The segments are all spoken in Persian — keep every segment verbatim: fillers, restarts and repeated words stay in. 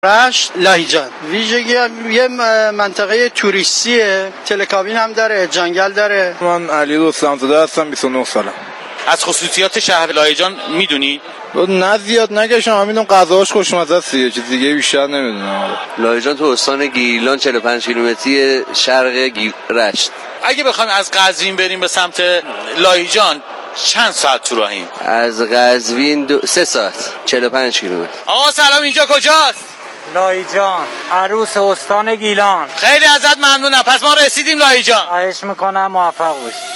رشت لاهیجان ویژگی یه منطقه توریستیه، تلکابین هم داره، جنگل داره. من علی رستم‌زاده هستم، بیست و نه سالم. از خصوصیات شهر لاهیجان میدونی؟ نه زیاد نگشتم، همینون غذاش خوشمزه است، یه چیز دیگه بیشتر نمیدونم. لاهیجان تو استان گیلان چهل و پنج کیلومتری شرق گی... رشت. اگه بخوایم از قزوین بریم به سمت لاهیجان چند ساعت تو راهیم؟ از قزوین دو... سه ساعت چهل و پنج کیلومتر. آقا سلام، اینجا کجاست؟ لاهیجان، عروس استان گیلان. خیلی ازت ممنونم. پس ما رسیدیم لاهیجان. خواهش میکنم، موفق باشید.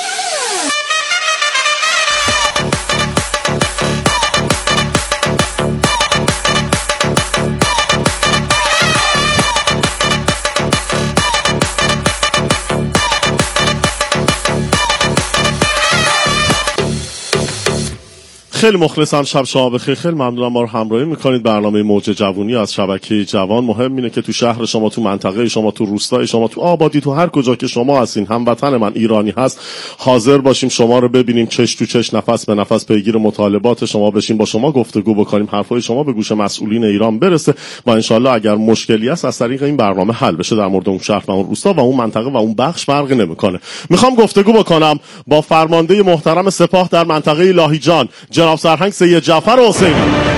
خیلی مخلصم، شب شما بخیر. خیلی ممنونم ما رو همراهی میکنید. برنامه موج جوونی از شبکه جوان. مهم اینه که تو شهر شما، تو منطقه شما، تو روستای شما، تو آبادی، تو هر کجا که شما هستین، هموطن من ایرانی هست، حاضر باشیم شما رو ببینیم، چش تو چش، نفس به نفس پیگیر مطالبات شما بشیم، با شما گفتگو بکنیم، حرفای شما به گوش مسئولین ایران برسه و انشالله اگر مشکلی هست از طریق این برنامه حل بشه. در مورد اون شهر و اون روستا و اون منطقه و اون بخش فرقی نمیکنه. میخوام گفتگو بکنم با فرمانده محترم سپاه در منطقه لاهیجان، جناب سرهنگ سید جعفر حسینی.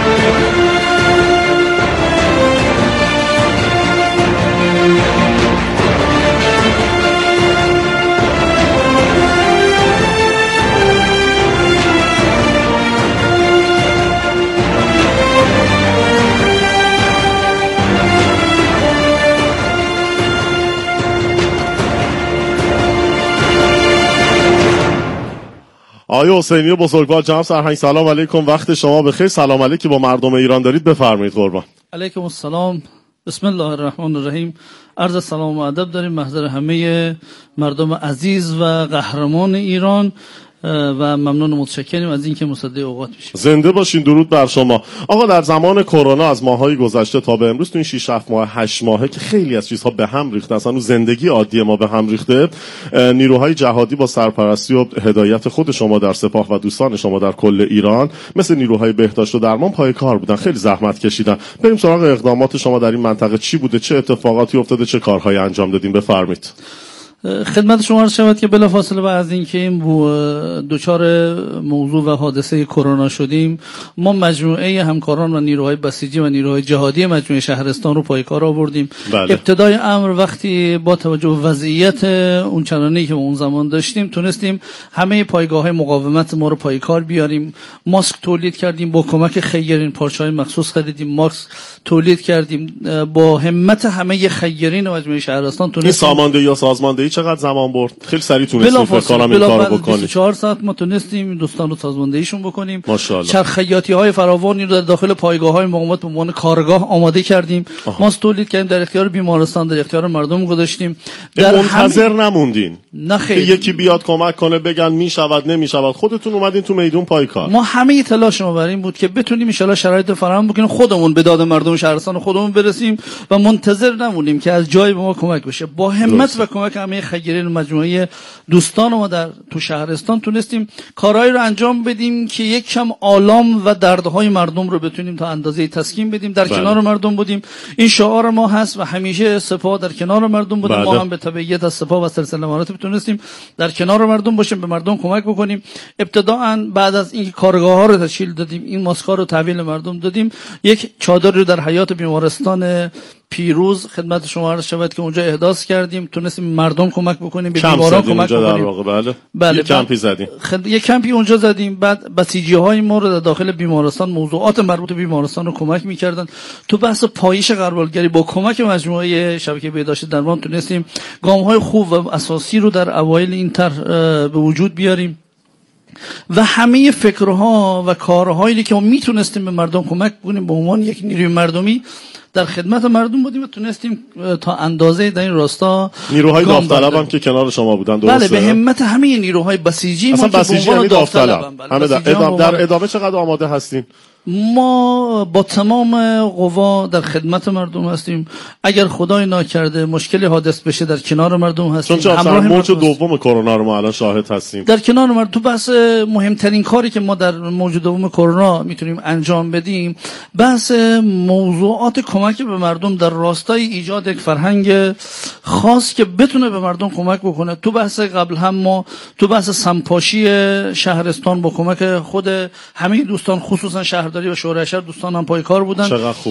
آقای حسینی بزرگوار، جناب سرهنگ سلام علیکم، وقت شما بخیر. سلام علیکی با مردم ایران دارید، بفرمایید قربان. علیکم السلام، بسم الله الرحمن الرحیم. عرض سلام و ادب داریم محضر همه مردم عزیز و قهرمان ایران و ممنون و متشکریم از اینکه مصدق اوقات میشیم. زنده باشین، درود بر شما. آقا در زمان کرونا از ماهای گذشته تا به امروز، تو این شش هفت ماه هشت ماهه که خیلی از چیزها به هم ریخته، اصلا اون زندگی عادی ما به هم ریخته، نیروهای جهادی با سرپرستی و هدایت خود شما در سپاه و دوستان شما در کل ایران، مثل نیروهای بهداشت و درمان پای کار بودن، خیلی زحمت کشیدن. بریم سراغ اقدامات شما در این منطقه. چی بوده، چه اتفاقاتی افتاده، چه کارهایی انجام دادین؟ بفرمایید. خدمت شما عرض شود که بلافاصله بعد از اینکه این دوچار موضوع و حادثه کرونا شدیم، ما مجموعه همکاران و نیروهای بسیجی و نیروهای جهادی مجموعه شهرستان رو پای کار آوردیم. بله. ابتدای امر وقتی با توجه به وضعیت اون چنانی که اون زمان داشتیم، تونستیم همه پایگاه‌های مقاومت ما رو پای کار بیاریم. ماسک تولید کردیم، با کمک خیرین پارچه‌های مخصوص خریدیم، ماسک تولید کردیم. با همت همه خیرین مجموعه شهرستان تونستیم. این ساماندهی یا سازماندهی چقدر زمان برد؟ خیلی سریع تونستیم فکر کنم این کارو بکنیم. بیست و چهار ساعت ما تونستیم دوستان رو سازماندهیشون بکنیم. ماشاءالله. چرخیاتی فراوانی رو در داخل پایگاه‌های مقاومت به عنوان کارگاه آماده کردیم. ما تولید کردیم، در اختیار بیمارستان، در اختیار مردم گذاشتیم. در منتظر هم... نموندین. نه خیلی. یکی بیاد کمک کنه بگن میشود نمیشود، خودتون اومدین تو میدون پای کار. ما همه تلاش ما بر این بود که بتونیم ان شاءالله شرایط فراهم بکنیم، خودمون به داد مردم شهرستان خودمون برسیم و منتظر نمونیم که از جای به ما کمک بشه. با همت و کمک همه خیرین مجموعه دوستان ما در تو شهرستان تونستیم کارهایی رو انجام بدیم که یک کم آلام و دردهای مردم رو بتونیم تا اندازه تسکین بدیم. در بله. کنار مردم بودیم، این شعار ما هست و همیشه سپاه در کنار مردم بودیم. بله. ما هم به تبعیت از سپاه و سلسله مراتب تونستیم در کنار مردم باشیم، به مردم کمک بکنیم. ابتداءً بعد از اینکه کارگاه‌ها رو تشکیل دادیم، این ماسک‌ها رو تحویل مردم دادیم، یک چادر رو در حیاط بیمارستان پیروز خدمت شما عرض شود که اونجا احداث کردیم، تونستیم مردم کمک بکنیم، به بیماران کمک بکنیم. بله. بله. یک کمپی زدیم. خد... یک کمپی اونجا زدیم. بعد بسیجی‌های ما رو در داخل بیمارستان موضوعات مربوط به بیمارستان رو کمک می‌کردن. تو بحث پایش غربالگری با کمک مجموعه شبکه بهداشت درمان تونستیم گام‌های خوب و اساسی رو در اوایل این طرح به وجود بیاریم و همه فکرها و کارهایی که ما میتونستیم به مردم کمک کنیم به عنوان یک نیروی مردمی در خدمت مردم بودیم و تونستیم تا اندازه در این راستا. نیروهای داوطلب هم که کنار شما بودن، درسته؟ بله، به همت همه نیروهای بسیجی ما که به عنوان داوطلب همه در ادامه, در ادامه چقدر آماده هستین؟ ما با تمام قوا در خدمت مردم هستیم. اگر خدای ناکرده مشکلی حادث بشه در کنار مردم هستیم. چون همراه موج دوم کرونا رو ما الان شاهد هستیم. در کنار مردم. تو بحث مهمترین کاری که ما در موج دوم کرونا میتونیم انجام بدیم بحث موضوعات کمک به مردم در راستای ایجاد یک فرهنگ خاص که بتونه به مردم کمک بکنه. تو بحث قبل هم ما تو بحث سمپاشی شهرستان با کمک خود همه دوستان خصوصا شهرداری و شورای شهر دوستان هم پای کار بودن. چقدر خوب.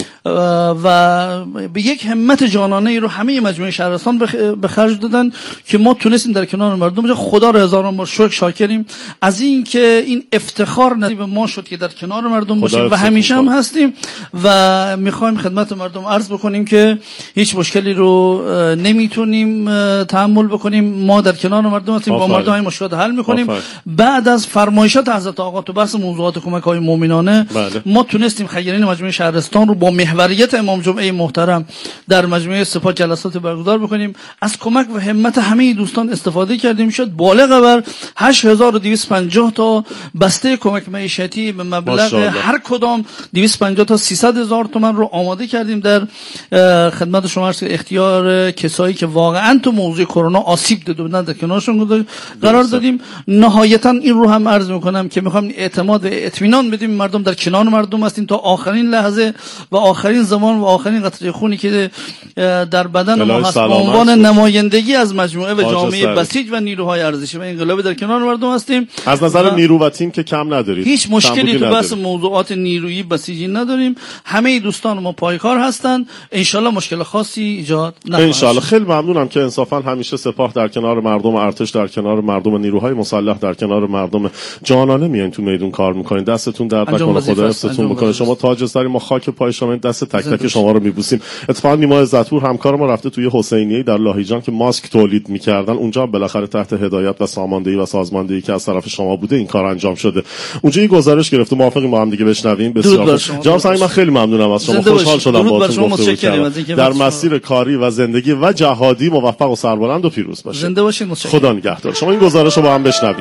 و به یک همت جانانه ای رو همه مجموعه شهرستان به خرج دادن که ما تونستیم در کنار مردم. خدا رو هزاران بار شکر شاکریم از این که این افتخار نصیب ما شد که در کنار مردم باشیم و همیشه هم هستیم و میخوایم خدمت مردم عرض بکنیم که هیچ مشکلی رو نمیتونیم تحمل بکنیم. ما در کنار مردم هستیم، با مردم این مشکلات حل میکنیم. بعد از فرمایشات حضرت آقا تو بحث موضوعات کمک های مؤمنانه بله. ما تونستیم خیرین مجموعه شهرستان رو با محوریت امام جمعه محترم در مجموعه سپاه جلسات برگزار بکنیم. از کمک و همت همه دوستان استفاده کردیم. شد بالغ بر هشت هزار و دویست و پنجاه تا بسته کمک معیشتی به مبلغ هر کدام دویست و پنجاه تا سیصد هزار تومان رو آماده کردیم در خدمت شما عرض اختیار کسایی که واقعا تو موضوع کرونا آسیب دیده بودن در کنارشون قرار دادیم. نهایتا این رو هم عرض میکنم که میخوام اعتماد و اطمینان بدیم مردم در کنار مردم هستیم تا آخرین لحظه و آخرین زمان و آخرین قطره خونی که در بدن ما هست به عنوان نمایندگی از مجموعه و جامعه بسیج و نیروهای ارزشی و انقلابی در کنار مردم هستیم. از نظر نیرو و تیم که کم ندارید، هیچ مشکلی تو بحث موضوعات نیرویی بسیجی نداریم. همه دوستان ما پایکار هستند. ان شاءالله مشکل خاصی ایجاد نخواهد. ان شاءالله. خیلی ممنونم که انصافا همیشه سپاه در کنار مردم، ارتش در کنار مردم، نیروهای مسلح در کنار مردم جانانه میان تو میدون کار میکنین. دستتون درد نکنه، خدا حفظتون بکنه. شما تاج سری، ما خاک پای شما، دست تک تک شما رو میبوسیم. اتفاقا نیما عزتپور همکار ما رفته توی حسینیه در لاهیجان که ماسک تولید میکردن، اونجا بالاخره تحت هدایت و ساماندهی و سازماندهی که از طرف شما بوده این کار انجام شده. اونجا یه گزارش گرفته، موافقیم با هم دیگه بشنویم. بسیار جناب سعید، من خیلی ممنونم از شما، خوشحال شدم باهاتون گفتگو کردم. در مسیر کاری و زندگی و جهادی موفق و سربلند و پیروز باشید. زنده باشید. خدا نگهدار. شما این گزارش رو با هم بشنویم.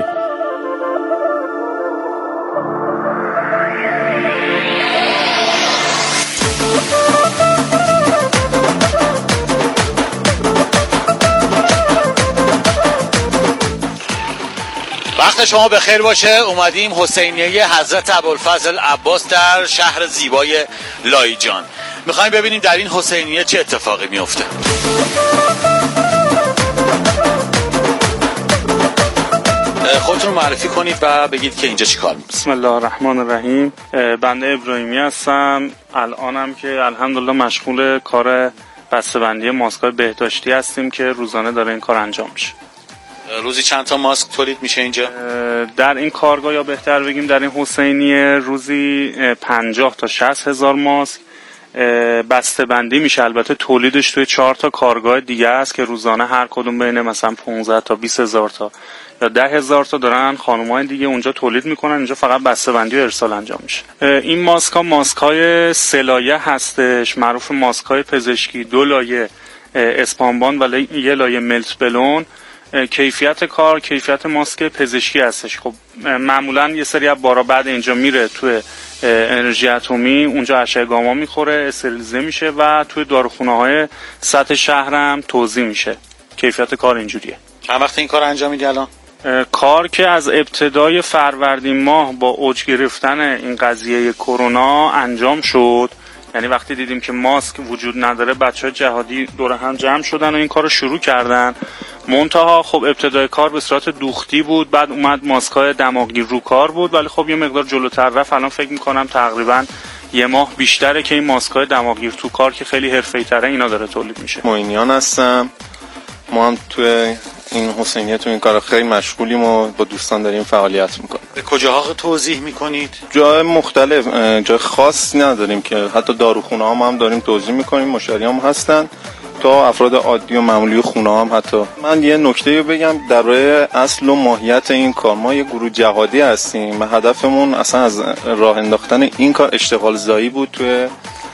وقت شما بخیر باشه. اومدیم حسینیه حضرت ابوالفضل عباس در شهر زیبای لاهیجان. میخوایم ببینیم در این حسینیه چه اتفاقی میفته. خودتون معرفی کنید و بگید که اینجا چی کار می‌کنید. بسم الله الرحمن الرحیم. بنده ابراهیمی هستم. الانم که الحمدلله مشغول کار بسته‌بندی ماسک‌های بهداشتی هستیم که روزانه داره این کار انجام میشه. روزی چند تا ماسک تولید میشه اینجا؟ در این کارگاه یا بهتر بگیم در این حسینیه روزی پنجاه تا شصت هزار ماسک بسته‌بندی میشه. البته تولیدش توی چهار تا کارگاه دیگه است که روزانه هر کدوم بین مثلا پانزده تا بیست هزار تا یا ده هزار تا دارن خانم‌های دیگه اونجا تولید میکنن. اینجا فقط بسته‌بندی و ارسال انجام میشه. این ماسک ها ماسک های سه لایه هستش، معروف ماسک های پزشکی. دو لایه اسپانبان و یه لایه ملت بلون. کیفیت کار کیفیت ماسک پزشکی هستش. خب معمولا یه سری از بارا بعد اینجا میره توی انرژی اتمی، اونجا اشعه گاما میخوره، استریلیزه میشه و توی داروخونه‌های سطح شهرم توزیع میشه. کیفیت کار اینجوریه. چند وقت این کار انجام میدی الان؟ کار که از ابتدای فروردین ماه با اوج گرفتن این قضیه کرونا انجام شد. یعنی وقتی دیدیم که ماسک وجود نداره، بچه‌های جهادی دور هم جمع شدن و این کارو شروع کردن. منتها خب ابتدای کار به صورت دوختی بود، بعد اومد ماسک‌های دماغگیر رو کار بود، ولی خب یه مقدار جلوتر رفت. الان فکر می‌کنم تقریبا یه ماه بیشتره که این ماسک‌های دماغگیر تو کار که خیلی حرفه‌ای‌تره اینا داره تولید میشه. معینیان هستم. ما هم تو این حسینیه تو این کار خیلی مشغولیم و با دوستان داریم فعالیت میکنیم. به کجاها توضیح میکنید؟ جای مختلف، جای خاص نداریم که حتی داروخونه هم, هم داریم توضیح میکنیم، مشتری هم هستن تا افراد عادی و معمولی خونه هم. حتی من یه نکته رو بگم درباره اصل و ماهیت این کار. ما یه گروه جهادی هستیم و هدفمون اصلا از راه انداختن این کار اشتغال زایی بود توی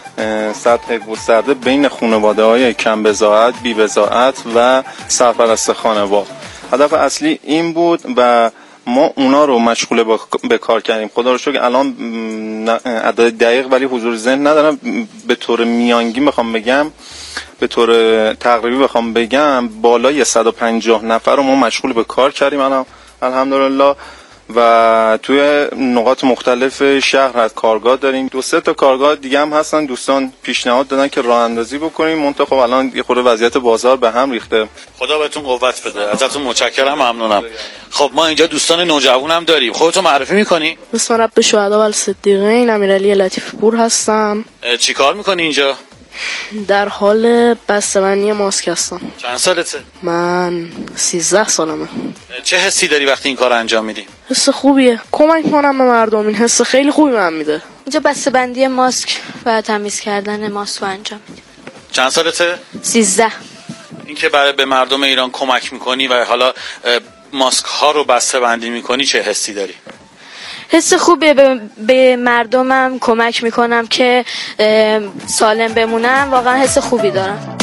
سطح گسترده بین خانواده‌های کم بضاعت، بی بضاعت و سرپرست خانوار. هدف اصلی این بود و ما اونا رو مشغول به کار کردیم. خدا رو شکر الان عدد دقیق ولی حضور ذهن ندارم، به طور میانگین بخوام بگم، به طور تقریبی بخوام بگم بالای صد و پنجاه نفر رو ما مشغول به کار کردیم الان الحمدلله و توی نقاط مختلف شهر از کارگاه داریم. دو سه تا کارگاه دیگه هم هستن، دوستان پیشنهاد دادن که راه اندازی بکنیم، منتها خب الان یه خورده وضعیت بازار به هم ریخته. خدا بهتون قوت بده، ازتون متشکرم، ممنونم. خب ما اینجا دوستان نوجوان هم داریم، خودتو معرفی میکنی؟ اسم رب شهدا و الصدیقین امیرعلی لطیف پور هستم. چی کار میکنی اینجا؟ در حال بسته‌بندی ماسک هستم. چند سالته؟ من سیزده سالمه. چه حسی داری وقتی این کار انجام میدی؟ حس خوبیه، کمک کنم به مردم، این حس خیلی خوبی من میده. اینجا بسته‌بندی ماسک و تمیز کردن ماسک رو انجام میدیم. چند سالته؟ سیزده. این که برای به مردم ایران کمک میکنی و حالا ماسک ها رو بسته‌بندی میکنی چه حسی داری؟ حس خوبیه، به, به مردمم کمک میکنم که سالم بمونن، واقعا حس خوبی دارم.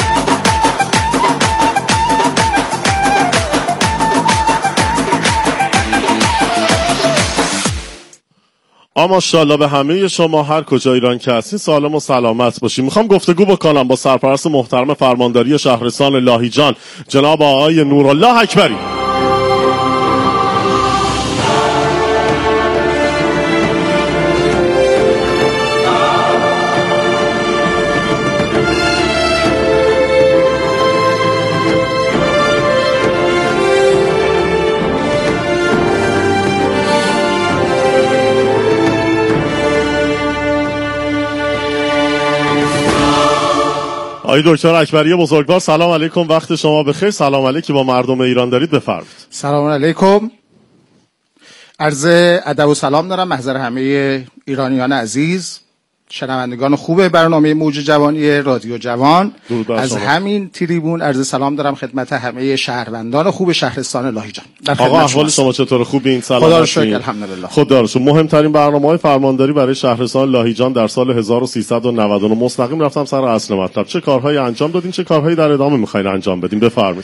ماشاءالله به همه شما هر کجا ایران که هستین سالم و سلامت باشین. میخوام گفتگو بکنم با سرپرست محترم فرمانداری شهرستان لاهیجان جناب آقای نورالله اکبری. آقای دکتر اکبری بزرگوار سلام علیکم، وقت شما بخیر. سلام علیکی با مردم ایران دارید، بفرمایید. سلام علیکم، عرض ادب و سلام دارم محضر همه ایرانیان عزیز، شنوندگان خوب برنامه موج جوانی رادیو جوان. از همین تریبون عرض سلام دارم خدمت همه شهروندان خوب شهرستان لاهیجان. آقا احوال شما چطور؟ خوبین؟ سلامتی؟ خدا رو شکر الحمدلله. خدا رو شکر. مهمترین برنامه‌های فرمانداری برای شهرستان لاهیجان در سال هزار و سیصد و نود و نه. مستقیم رفتم سر اصل مطلب، چه کارهایی انجام دادین، چه کارهایی در ادامه می‌خواید انجام بدین؟ بفرمایید.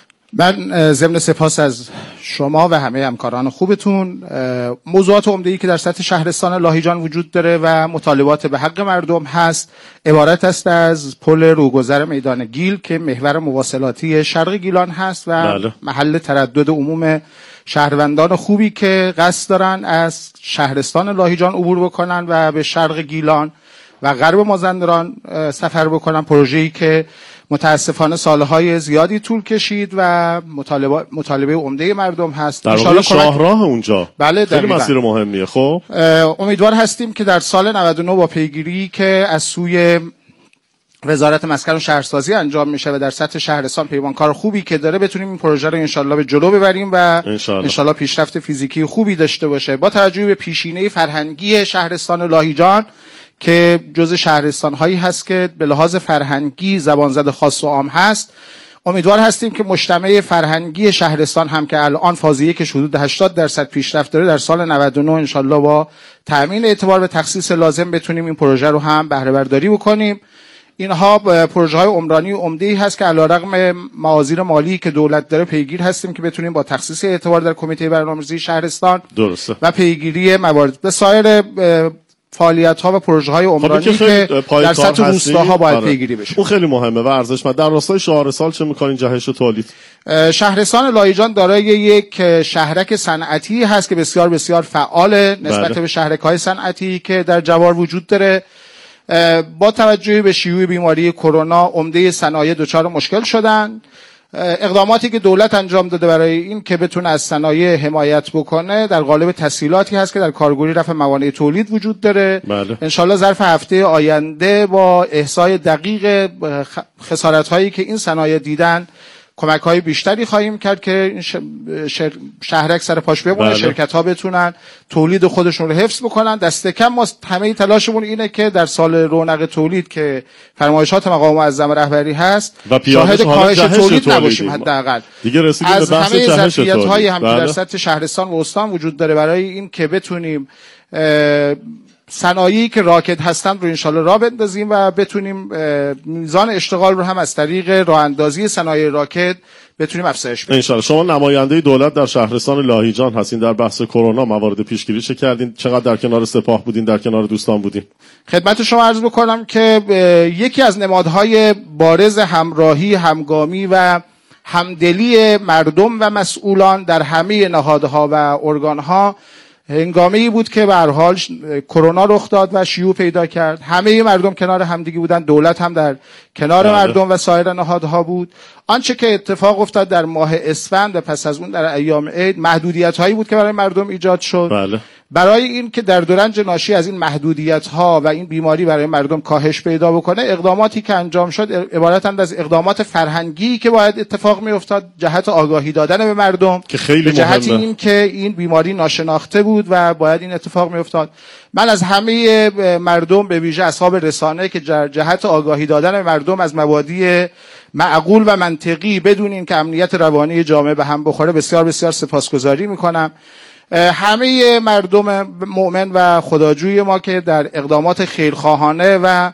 من ضمن سپاس از شما و همه همکاران خوبتون، موضوعات عمده‌ای که در سطح شهرستان لاهیجان وجود داره و مطالبات به حق مردم هست عبارت است از پل روگذر میدان گیل که محور مواصلاتی شرق گیلان هست و بله. محل تردد عموم شهروندان خوبی که قصد دارن از شهرستان لاهیجان عبور بکنن و به شرق گیلان و غرب مازندران سفر بکنن. پروژه‌ای که متاسفانه سالهای زیادی طول کشید و مطالبه مطالبه عمده مردم هست. در واقع شاهراه اونجا بله خیلی مسیر مهمیه. خب امیدوار هستیم که در سال نود و نه با پیگیری که از سوی وزارت مسکن و شهرسازی انجام میشه و در سطح شهرستان پیمانکار خوبی که داره بتونیم این پروژه رو انشالله به جلو ببریم و انشالله, انشالله پیشرفت فیزیکی خوبی داشته باشه. با توجه به پیشینه فرهنگی شهرستان لاهیجان که جز شهرستان هایی هست که به لحاظ فرهنگی زبانزد خاص و عام هست، امیدوار هستیم که مجتمع فرهنگی شهرستان هم که الان فاز یک حدود هشتاد درصد پیشرفت داره، در سال نود و نه انشالله با تأمین اعتبار به تخصیص لازم بتونیم این پروژه رو هم بهره برداری بکنیم. اینها پروژه های عمرانی عمده‌ای هست که علیرغم معاذیر مالی که دولت داره پیگیر هستیم که بتونیم با تخصیص اعتبار در کمیته برنامه‌ریزی شهرستان درسته و پیگیری موارد به سایر فعالیت ها و پروژه های عمرانی که, که در سطح روستاها باید آره. پیگیری بشه. اون خیلی مهمه و ارزشمند. در راستای شعار سال چه می‌کنین جهش و تولید؟ شهرستان لاهیجان دارای یک شهرک صنعتی هست که بسیار بسیار فعال نسبت بله. به شهرک‌های صنعتی که در جوار وجود داره. با توجه به شیوع بیماری کرونا عمده صنایع دچار مشکل شدن. اقداماتی که دولت انجام داده برای این که بتونه از صنایع حمایت بکنه در قالب تسهیلاتی هست که در کارگوری رفع موانع تولید وجود داره. بله. انشالله ظرف هفته آینده با احصای دقیق خسارت‌هایی که این صنایع دیدن کمک های بیشتری خواهیم کرد که این شهرک سر پاش بمونه. بله. شرکت ها بتونن تولید خودشون رو حفظ بکنن. دست کم ما همه تلاشمون اینه که در سال رونق تولید که فرمایشات مقام معظم رهبری هست شاهد کاهش تولید نباشیم حداقل. دیگه رسیدیم از به بحث همه ظرفیت هایی هم بله. در سطح شهرستان و استان وجود داره برای این که بتونیم صنایعی که راکد هستند رو انشالله راه بندازیم و بتونیم میزان اشتغال رو هم از طریق راه اندازی صنایع راکد بتونیم افزایش بدیم. انشالله. شما نماینده دولت در شهرستان لاهیجان هستین، در بحث کرونا موارد پیشگیری چه کردین؟ چقدر در کنار سپاه بودین، در کنار دوستان بودین؟ خدمت شما عرض بکنم که یکی از نمادهای بارز همراهی، همگامی و همدلی مردم و مسئولان در همه نهادها و ارگانها هنگامه‌ای بود که به هر حال کرونا رخ داد و شیوع پیدا کرد. همه مردم کنار همدیگه بودن، دولت هم در کنار بله. مردم و سایر نهادها بود. آنچه که اتفاق افتاد در ماه اسفند و پس از اون در ایام عید محدودیت‌هایی بود که برای مردم ایجاد شد. بله. برای این که در دورنج ناشی از این محدودیت‌ها و این بیماری برای مردم کاهش پیدا بکنه، اقداماتی که انجام شد عبارتند از اقدامات فرهنگی که باید اتفاق می‌افتاد جهت آگاهی دادن به مردم که خیلی جهت مهمه. این که این بیماری ناشناخته بود و باید این اتفاق می‌افتاد. من از همه مردم به ویژه اصحاب رسانه که جهت آگاهی دادن به مردم از مبادی معقول و منطقی بدون این که امنیت روانی جامعه به هم بخوره بسیار بسیار سپاسگزاری می‌کنم. همه مردم مؤمن و خداجوی ما که در اقدامات خیرخواهانه و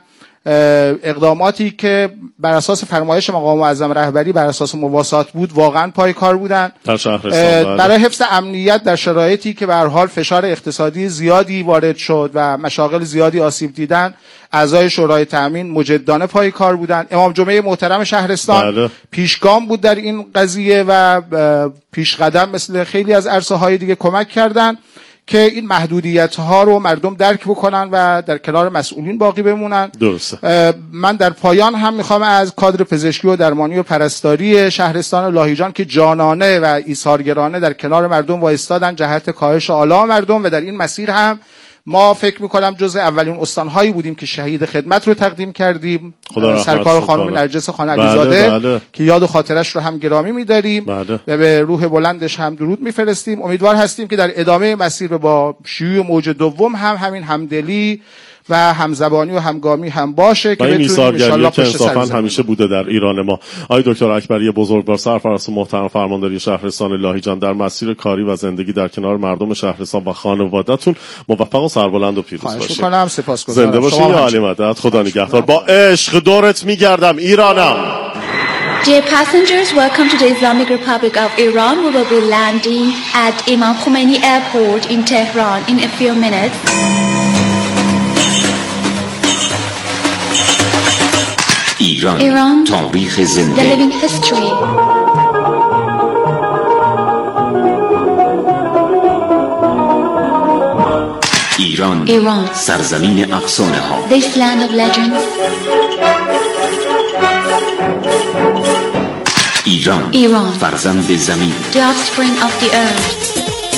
اقداماتی که بر اساس فرمایش مقام معظم رهبری بر اساس مواسات بود واقعا پایکار بودن در شهرستان برای حفظ امنیت در شرایطی که به هر حال فشار اقتصادی زیادی وارد شد و مشاغل زیادی آسیب دیدن. اعضای شورای تامین مجدانه پایکار بودند. امام جمعه محترم شهرستان بله. پیشگام بود در این قضیه و پیشقدم مثل خیلی از عرصه های دیگه کمک کردند که این محدودیت ها رو مردم درک بکنن و در کنار مسئولین باقی بمونن. درسته. من در پایان هم میخوام از کادر پزشکی و درمانی و پرستاری شهرستان لاهیجان که جانانه و ایثارگرانه در کنار مردم وایستادن جهت کاهش آلام مردم و در این مسیر هم ما فکر میکنم جز اولین استانهایی بودیم که شهید خدمت رو تقدیم کردیم. سرکار خانم نرجس خان علیزاده بله بله. که یاد و خاطرش رو هم گرامی می‌داریم بله. و به روح بلندش هم درود میفرستیم. امیدوار هستیم که در ادامه مسیر با شیوع موج دوم هم همین همدلی و همزبانی و همگامی هم باشه که بتونیم ان شاءالله که انصافا همیشه بوده در ایران ما. آقای دکتر اکبری بزرگوار، سرپرست محترم فرمانداری شهرستان لاهیجان، در مسیر کاری و زندگی در کنار مردم شهرستان و خانواده‌تون موفق و سربلند و پیروز باشید. خواهش می‌کنم. سپاسگزارم. زنده باشید. یا علی مدد. خدا نگهدار. با عشق دورت میگردم ایرانم. Dear passengers, welcome to the Islamic Republic of Iran. We will be landing at Imam Khomeini Airport in Tehran in a few minutes. ایران, ایران تاریخ زنده. The living history. ایران, ایران سرزمین افسانه ها. This land of legends. ایران, ایران فرزند زمین. The offspring of the earth.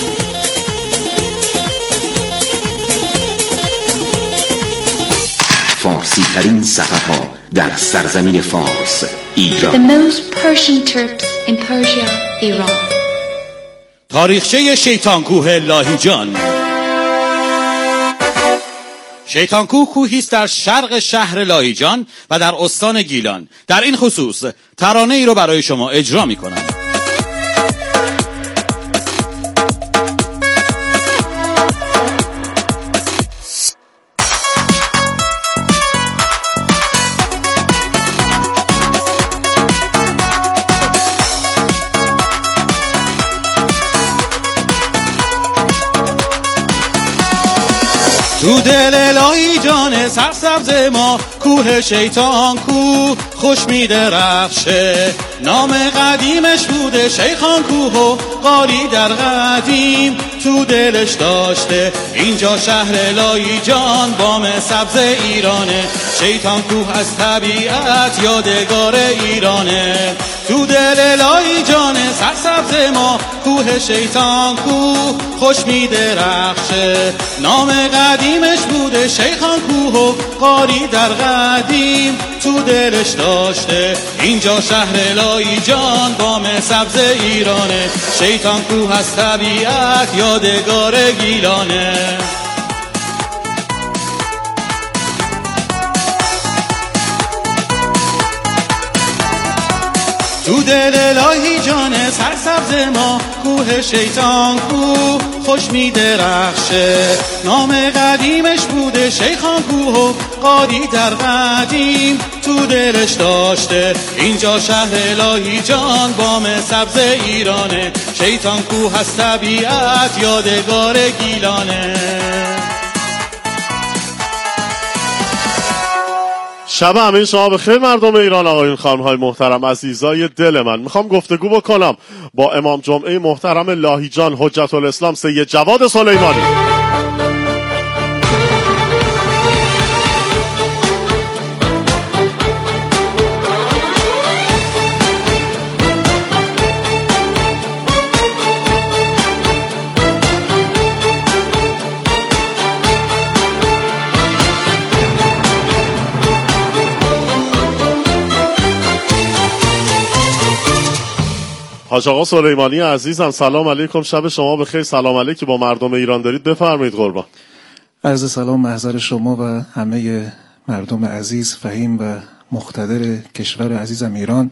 فارسی ترین سفرها در سرزمین فارس. ایران. The most Persian trips in Persia, ایران. تاریخچه شیطانکوه لاهیجان. شیطانکوه کوهی است در شرق شهر لاهیجان و در استان گیلان. در این خصوص ترانه ای رو برای شما اجرا می کنم. تو دل لاهیجان سرسبز ما کوه شیطان کوه خوش می درخشه. نام قدیمش بوده شیخان کوه و قاری در قدیم تو دلش داشته. اینجا شهر لاهیجان بام سبز ایرانه. شیطان کوه از طبیعت یادگار ایرانه. تو دل لاهیجان سرسبز ما کوه شیطان کوه خوش می درخشه. نام قدیمش بوده شیخان کوه و قاری در قدیم تو دلش داشته. اینجا شهر لاهیجان بام سبز ایرانه. شیطان کوه از طبیعت یادگار گیلانه. تو دل الهی جان سرسبز ما کوه شیطان کو خوش می درخشه نام قدیمش بوده شیخان کوه و قالی در قدیم تو دلش داشته اینجا شهر الهی جان بام سبز ایرانه شیطان کوه هست طبیعت یادگار گیلانه. شب همین شما بخیر مردم ایران، آقایون خانم‌های محترم عزیزای دل من. میخوام گفتگو بکنم با امام جمعه محترم لاهیجان حجت الاسلام سید جواد سلیمانی. حاج آقا سلیمانی عزیزم سلام علیکم، شب شما بخیر. سلام علیکی با مردم ایران دارید، بفرمایید قربان. عرض سلام محضر شما و همه مردم عزیز فهیم و مقتدر کشور عزیزم ایران.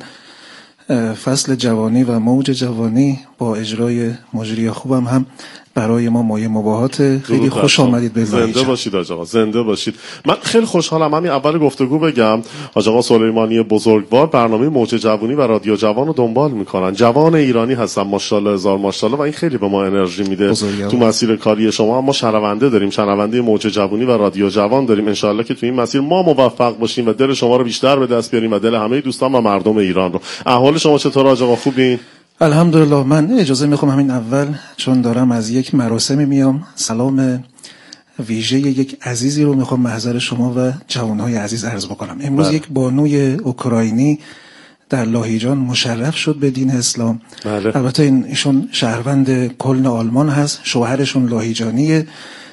فصل جوانی و موج جوانی با اجرای مجری خوبم هم برای ما مایه مباهات. خیلی خوش آمدید به زنده باشید حاج آقا، زنده باشید. من خیلی خوشحالم. همین اول گفتگو بگم حاج آقا سلیمانی بزرگوار برنامه موج جوانی و رادیو جوان رو دنبال میکنن. جوان ایرانی هستن ماشاءالله هزار ماشاءالله و این خیلی به ما انرژی میده تو مسیر کاری شما. ما شنونده داریم، شنونده موج جوانی و رادیو جوان داریم. ان شاءالله که تو این مسیر ما موفق باشیم و دل شما رو بیشتر به دست بیاریم و دل همه دوستان و مردم ایران رو. احوال شما چطور حاج آقا، خوبین؟ الحمدلله. من اجازه میخوام همین اول چون دارم از یک مراسمی میام سلام ویژه یک عزیزی رو میخوام محضر شما و جوانهای عزیز عرض بکنم. امروز بله. یک بانوی اوکراینی در لاهیجان مشرف شد به دین اسلام. بله. البته این ایشون شهروند کلن آلمان هست، شوهرشون لاهیجانیه.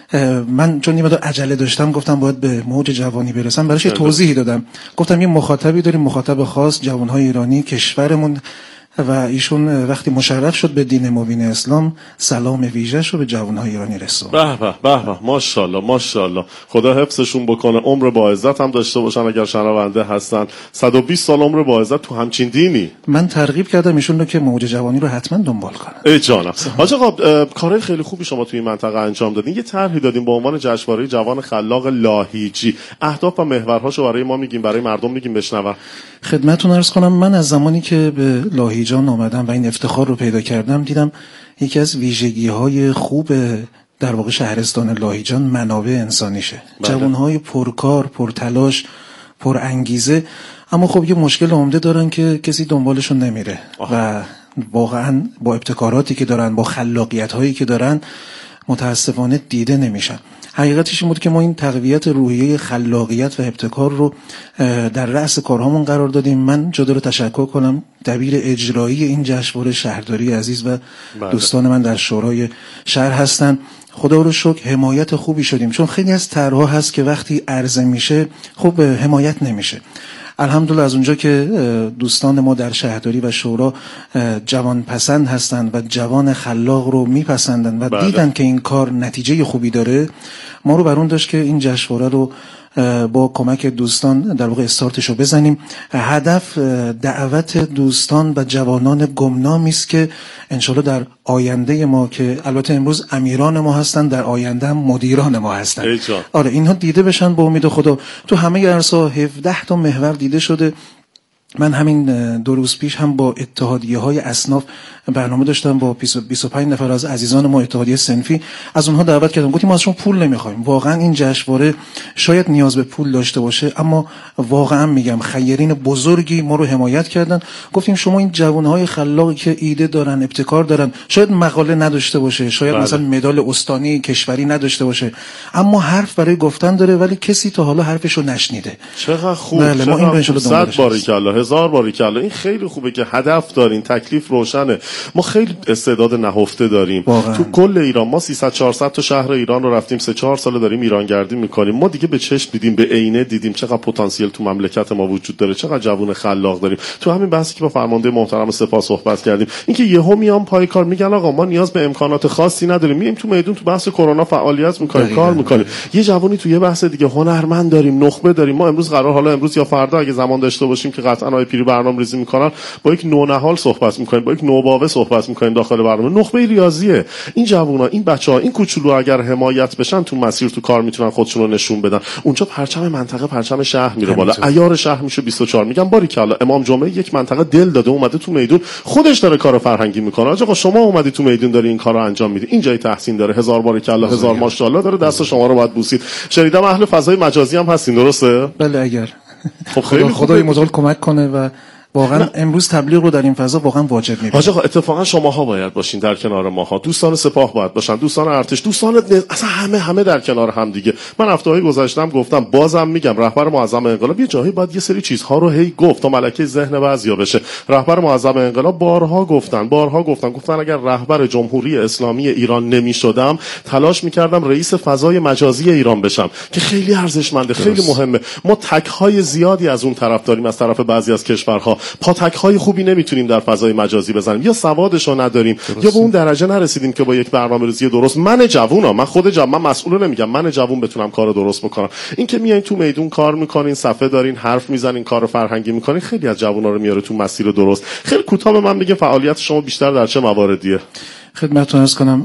من چون یه مقدار عجله داشتم گفتم باید به موج جوانی برسم، براش توضیحی دادم. گفتم یه مخاطبی داریم، مخاطب خاص جوانهای ایرانی کشورمون، و ایشون وقتی مشرف شد به دین مبین اسلام سلام ویژه‌ش رو به جوانهای ایرانی رسوند. به به به به، ماشاءالله ماشاءالله، خدا حفظشون بکنه، عمر با عزت هم داشته باشن اگر شنونده هستن. صد و بیست سال عمر با عزت تو همچین دینی. من ترغیب کردم ایشون رو که موج جوانی رو حتما دنبال کنن. ای جانم. حاج آقا کارهای خیلی خوبی شما توی این منطقه انجام دادین. یه طرحی دادین به عنوان جشنواره جوان خلاق لاهیجی. اهداف و محورهاشو برای ما میگیم، برای مردم میگیم بشنون. خدمتتون عرض کنم من از زمانی که به لاهیجان آمدم و این افتخار رو پیدا کردم دیدم یکی از ویژگی‌های خوب در واقع شهرستان لاهیجان منابع انسانیشه. جوان‌های پرکار، پرتلاش، پرانگیزه، اما خب یه مشکل عمده دارن که کسی دنبالشون نمیره آه. و واقعا با ابتکاراتی که دارن، با خلاقیت‌هایی که دارن متاسفانه دیده نمیشن. حقیقتش این بود که ما این تقویت روحیه خلاقیت و ابتکار رو در رأس کارهامون قرار دادیم. من جدا رو تشکر کنم دبیر اجرایی این جشنواره شهرداری عزیز و بله. دوستان من در شورای شهر هستن. خدا رو شکر حمایت خوبی شدیم، چون خیلی از طرح‌ها هست که وقتی عرضه میشه خب حمایت نمیشه. الحمدلله از اونجا که دوستان ما در شهرداری و شورا جوان پسند هستند و جوان خلاق رو میپسندن و بله. دیدن که این کار نتیجه خوبی داره، ما رو برون داشت که این جشنواره رو با کمک دوستان در واقع استارتش رو بزنیم. هدف دعوت دوستان و جوانان گمنامی است که انشالله در آینده ما، که البته امروز امیران ما هستن، در آینده هم مدیران ما هستن، آره اینها دیده بشن با امید خدا. تو همه عرصه‌ها هفده تا محور دیده شده. من همین دو روز پیش هم با اتحادیه های اصناف برنامه داشتم با بیست و پنج نفر از عزیزان ما اتحادیه صنفی، از اونها دعوت کردم، گفتیم ما ازشون پول نمیخوایم. واقعا این جشنواره شاید نیاز به پول داشته باشه، اما واقعا میگم خیرین بزرگی ما رو حمایت کردن. گفتیم شما این جوانهای خلاقی که ایده دارن، ابتکار دارن، شاید مقاله نداشته باشه، شاید بله. مثلا مدال استانی کشوری نداشته باشه، اما حرف برای گفتن داره، ولی کسی تا حالا حرفشو نشنیده. چقدر خوب. بله، ما این رو ان شاء الله صد باریکالله، هزار باریکالله. این خیلی خوبه که هدف دارین، تکلیف روشنه. ما خیلی استعداد نهفته داریم واقعا. تو کل ایران ما سیصد چهارصد تا شهر ایران رو رفتیم، سه چهار سال داریم ایرانگردی میکنیم. ما دیگه به چشم دیدیم، به عینه دیدیم چقدر پتانسیل تو مملکت ما وجود داره، چقدر جوون خلاق داریم. تو همین بحثی که با فرمانده محترم سپاه صحبت کردیم، اینکه یهو میان پای کار میگن آقا ما نیاز به امکانات خاصی نداریم، میایم تو میدون تو بحث کرونا فعالیت میکنیم، کار میکنیم. یه جوونی تو یه بحث دیگه هنرمند داریم، نخبه داریم. ما امروز قرار حالا امروز یا فردا اگه زمان داشته باشیم که قطعا هموطنهای پیری برنامه‌ریزی میکنن، با یک نونهال صحبت میکنیم، با یک نوباوه صحبت میکنیم داخل برنامه. نخبه ریاضیه. این جوونا، این بچه‌ها، این کوچولو اگر حمایت بشن تو مسیر تو کار میتونن خودشون رو نشون بدن. اونجا پرچم منطقه، پرچم شهر میره بالا، عیار شهر میشه بیست و چهار. میگم باریکلا، امام جمعه یک منطقه دل داده، اومده تو میدون، خودش داره کار فرهنگی میکنه. آقا شما اومدی تو میدون داری این کارو انجام میدی، این جای تحسین داره. هزار باریکلا، هزار ماشاءالله داره. دست شما رو باید بوسید. شنیدم اهل فضای مجازی هم هستین، درسته؟ بله اگر خب خیلی خدا خدای متعال کمک کنه و واقعا امروز تبلیغ رو در این فضا واقعا واجب می‌بینم. آقا اتفاقا شماها باید باشین در کنار ماها، دوستان سپاه باید باشن، دوستان ارتش، دوستان نز... اصلا همه همه در کنار هم دیگه. من هفته‌های گذشتم گفتم، بازم میگم، رهبر معظم انقلاب یه جایی باید یه سری چیزها رو هی گفت تا ملکه ذهن بعضیا بشه. رهبر معظم انقلاب بارها گفتن بارها گفتن گفتن اگر رهبر جمهوری اسلامی ایران نمی‌شدم تلاش می‌کردم رئیس فضای مجازی ایران بشم که خیلی ارزشمنده، خیلی مهمه. ما تک‌های زیادی از اون طرف داریم از طرف بعضی از کشورها، پاتک‌های خوبی نمیتونیم در فضای مجازی بزنیم، یا سوادشو نداریم درسته. یا به اون درجه نرسیدیم که با یک برنامه‌ریزی درست، من جوونم، من خود جوون، من مسئول نمیگم، من جوون بتونم کارو درست بکنم. این که میایین تو میدون کار میکنین، صفحه دارین، حرف میزنین، کار فرهنگی میکنین، خیلی از جوونا رو میاره تو مسیر درست. خیلی کوتاه به من بگین فعالیت شما بیشتر در چه مواردیه؟ خدمتتون عرض کنم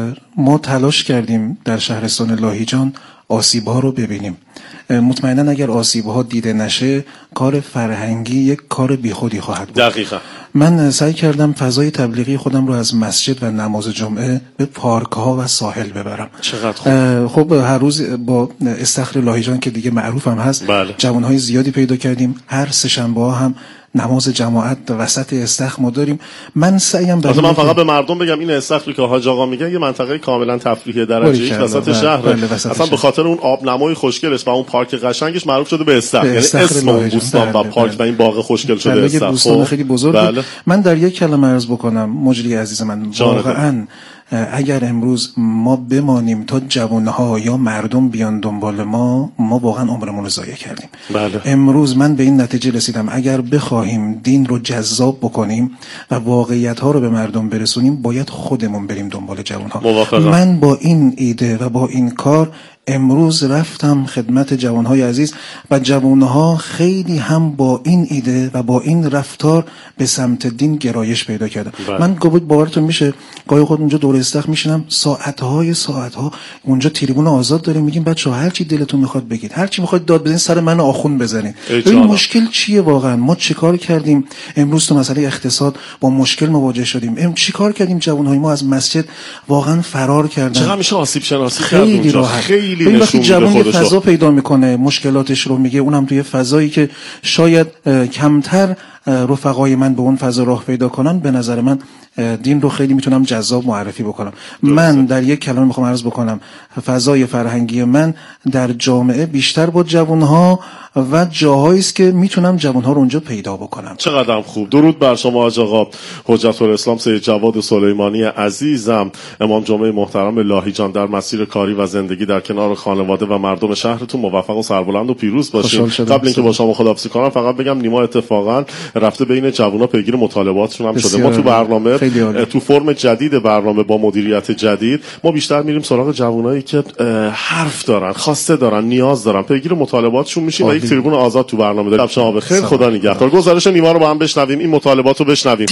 ما تلاش کردیم در شهرستان لاهیجان آسیب‌ها رو ببینیم. مطمئنا اگر آسیب‌ها دیده نشه کار فرهنگی یک کار بیخودی خواهد بود. دقیقاً. من سعی کردم فضای تبلیغی خودم رو از مسجد و نماز جمعه به پارک‌ها و ساحل ببرم. چقدر خوب. خب هر روز با استخر لاهیجان که دیگه معروف هم هست، بله. جوانهای زیادی پیدا کردیم. هر سه شنبه ها هم نماز جماعت وسط استخر ما داریم. من سعیم برای من فقط به مردم بگم این استخری که حاج آقا میگن یه منطقه کاملا تفریحی درجه یک وسط شهر، بله وسط اصلا به خاطر اون آبنمای خوشگلش و اون پارک قشنگش معروف شده به استخر، یعنی اسم اون بوستان و پارک و این باغ خوشگل شده استخر. بوستان خیلی بزرگ. بله. من در یک کلمه عرض بکنم مجری عزیز من، واقعا اگر امروز ما بمانیم تا جوانها یا مردم بیان دنبال ما، ما واقعا عمرمون رو ضایع کردیم. بله. امروز من به این نتیجه رسیدم اگر بخواهیم دین رو جذاب بکنیم و واقعیت ها رو به مردم برسونیم، باید خودمون بریم دنبال جوانها. موافقم. من با این ایده و با این کار امروز رفتم خدمت جوانهای عزیز و جوانها خیلی هم با این ایده و با این رفتار به سمت دین گرایش پیدا کردن. بله. من گاهی باورتون میشه گاهی خود اونجا دور استخر میشینم ساعتهای ساعتها اونجا تریبون آزاد داریم، میگیم بچه‌ها هر چی دلتون میخواد بگید، هر چی میخواد داد بزنید، سر من آخوند بزنید. این مشکل چیه واقعا؟ ما چیکار کردیم امروز تو مسئله اقتصاد با مشکل مواجه شدیم؟ ام چیکار کردیم جوانهای ما از مسجد واقعا فرار کردن؟ چقدر میشه آسیب شناسی کرد اونجا؟ خیلی این وقتی جوان یه فضا پیدا میکنه مشکلاتش رو میگه، اونم توی فضایی که شاید کمتر رفقای من به اون فضا راه پیدا کنن، به نظر من دین رو خیلی میتونم جذاب معرفی بکنم. من در یک کلمه میخوام عرض بکنم فضای فرهنگی من در جامعه بیشتر با جوانها و جاهایی است که میتونم جوانها رو اونجا پیدا بکنم. چقدر خوب. درود بر شما حاج آقا حجت الاسلام سید جواد سلیمانی عزیزم، امام جمعه محترم لاهیجان. در مسیر کاری و زندگی در کنار خانواده و مردم شهرتون موفق و سربلند و پیروز باشین. قبل اینکه با شما خداحافظی کنم فقط بگم نیما اتفاقا رفته بین جوونا پیگیر مطالباتشون هم شده. ما تو برنامه تو فرم جدید برنامه با مدیریت جدید ما بیشتر میریم سراغ جوانایی که حرف دارن، خواسته دارن، نیاز دارن، پیگیر مطالباتشون میشیم و یک تریبون آزاد تو برنامه داریم. شما بخیر، خدا نگهدار. گزارش نیما رو با هم بشنویم، این مطالبات رو بشنویم.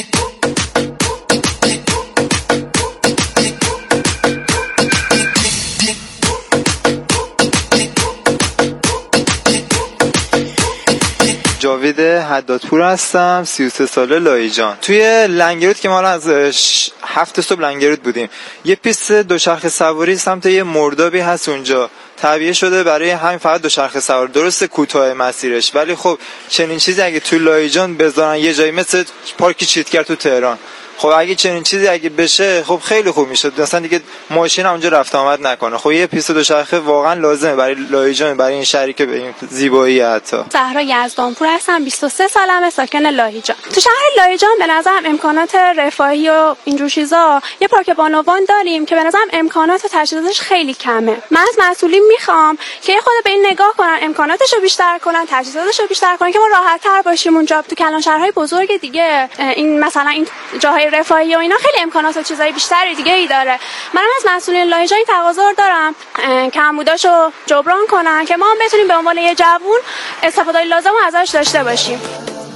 جاوید حدادپور هستم، سی و سه ساله لاهیجان. توی لنگرود که ما از هفت صبح لنگرود بودیم، یه پیست دوچرخه سواری سمت یه مردابی هست اونجا تعبیه شده برای همین فقط دوچرخه سوار. درسته کوتاه مسیرش، ولی خب چنین چیزی اگه توی لاهیجان بذارن یه جایی مثل پارک چیتگر تو تهران، خب اگه چنین چیزی اگه بشه خب خیلی خوب میشه، مثلا دیگه ماشین اونجا رفت آمد نکنه. خب یه پیست دوچرخه واقعا لازمه برای لاهیجان، برای این شهری که به این زیبایی. حتی زهرا یزدانپور هستم، بیست و سه سالمه، ساکن لاهیجان. تو شهر لاهیجان به نظرم امکانات رفاهی و اینجور چیزا، یه پارک بانوان داریم که به نظرم امکانات و تجهیزاتش خیلی کمه. من از مسئولین میخوام که خود به این نگاه کنن، امکاناتش رو بیشتر کنن، تجهیزاتش رو بیشتر کنن که ما راحت‌تر باشیم اونجا. تو کلان شهرهای بزرگ دیگه این مثلا این جاهای رفاهی و اینا خیلی امکانات و چیزای بیشتری دیگه ای داره. منم از مسئولین لاهیجان تقاضا دارم کمبوداشو جبران کنن که ما هم بتونیم به عنوان یه جوون استفاده لازم ازش داشته باشیم.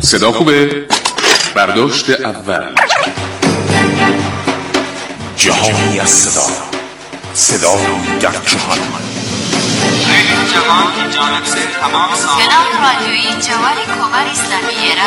صدا خوبه؟ برداشت اول. جهانی از صدا، صدایی در جهان. رادیو جوان که جانب تمام سامان رادیویی جوان کمر اسلامی